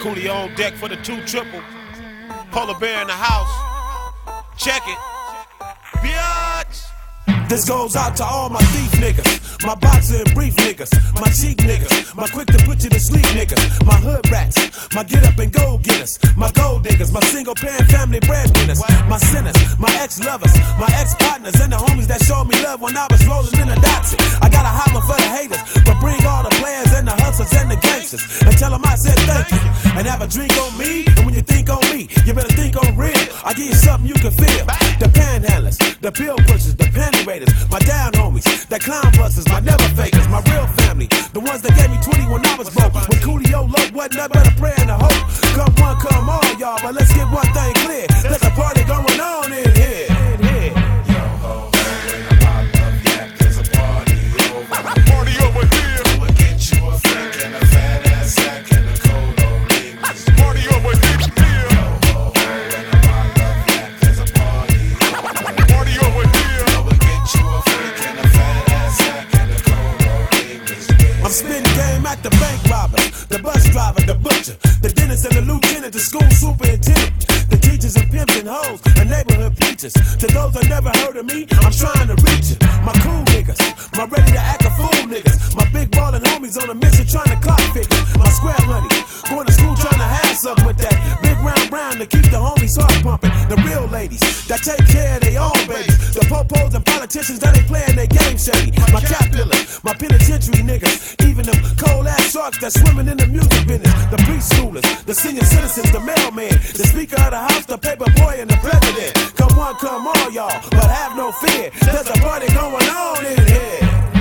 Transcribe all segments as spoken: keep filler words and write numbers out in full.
Coolie on deck for the two triple. Polar Bear in the house. Check it. Bitch. This goes out to all my thief niggas, my boxer and brief niggas, my cheek niggas, my quick to put you to sleep niggas, my hood rats, my get up and go getters, my gold diggers, my single parent family breadwinners, my sinners, my ex-lovers, my ex-partners, and the homies that showed me love when I was rolling in a Datsun. I got a hammer for the haters, but bring all the players and the hustlers and the gangsters, and tell them I said thank you, and have a drink on me, and when you think on me, you better think on real. I give you something you can feel. The panhandlers, the pill pushers, the panty raiders, my down homies, the clown busters, my never fakers, my real family, the ones that gave me twenty when I was broke. When Coolio love wasn't nothing but a prayer and a hope. Come one, come all, y'all, but let's get one thing clear. There's a party going on in here. Yo ho, in my love yak, there's a party over. Party over here. I'ma get you a flick and a fat ass sack and a Colo ring. Party over here. Yo ho, in my love yak, there's a party over. Party over here. I'ma get you a flick and a fat ass sack and a Colo ring. I'm spitting game at the bank robber, the bus driver, the butcher, the dentist and the lieutenant, the school superintendent, the teachers and pimps and hoes, the neighborhood preachers. To those that never heard of me, I'm trying to reach it. My cool niggas, my ready to act a fool niggas, my big ballin' homies on a mission trying to clock figures, my square money, going to school trying to have something with that big round brown to keep the homies heart pumping. The real ladies that take care of their own babies, the popos and politicians that ain't playing their game shady. My cap dealers, my penitentiary niggas, even them cold ass sharks that swimming in the music business, the preschoolers, the senior citizens, the mailman, the speaker of the house, the paper boy, and the president. Come one, come all, y'all, but have no fear. There's a party going on in here.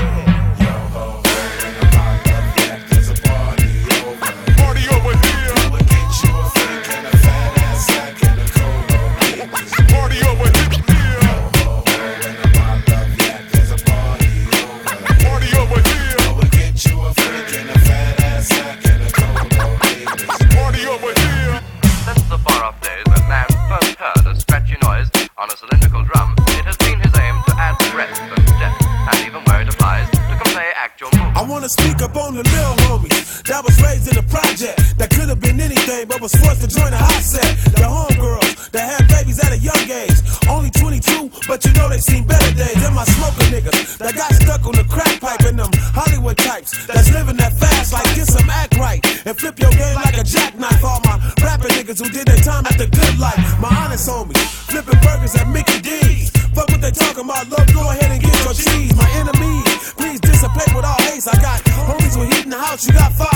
Yo ho, in my love yak, there's a party over. Party over here. I'ma get you a flick and a fat ass sack and a Colo ring. Party over here. Yo ho, in my love yak, there's a party over. Party over here. I'ma get you a flick and a fat ass sack and a Colo ring. Party over here. Since the far-off days when man first heard a scratchy noise on a cylindrical drum, it has been his aim to add breadth and depth, and even where it applies, to convey actual movement. I wanna speak up on the little homies that was raised in a project that could have been anything but was forced to join a hot set. The homegirls that had babies at a young age, only twenty-two, but you know they seen better days. And my smoker niggas that got stuck on the crack pipe, and them Hollywood types that's living that fast, like get some act right and flip your game like a jackknife. All my rapping niggas who did their time at the good life, my honest homies flipping burgers at Mickey D's. Fuck what they talking about, love, go ahead and get your cheese. My enemies, please dissipate with all haste. I got homies with heat in the house, you got fire